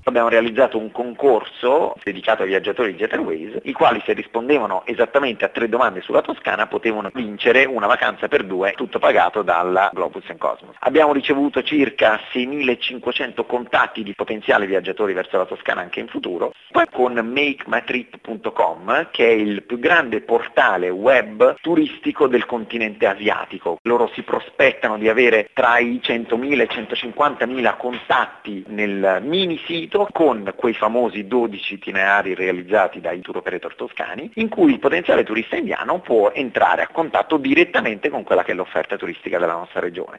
Abbiamo realizzato un concorso dedicato ai viaggiatori di Jetterways, i quali, se rispondevano esattamente a 3 domande sulla Toscana, potevano vincere una vacanza per 2, tutto pagato dalla Globus Cosmos. Abbiamo ricevuto circa 6.500 contatti di potenziali viaggiatori verso la Toscana anche in futuro. Poi con makemytrip.com, che è il più grande portale web turistico del continente asiatico. Loro si prospettano di avere tra i 100.000 e i 150.000 contatti nel mini sito, con quei famosi 12 itinerari realizzati dai tour operator toscani, in cui il potenziale turista indiano può entrare a contatto direttamente con quella che è l'offerta turistica della nostra regione.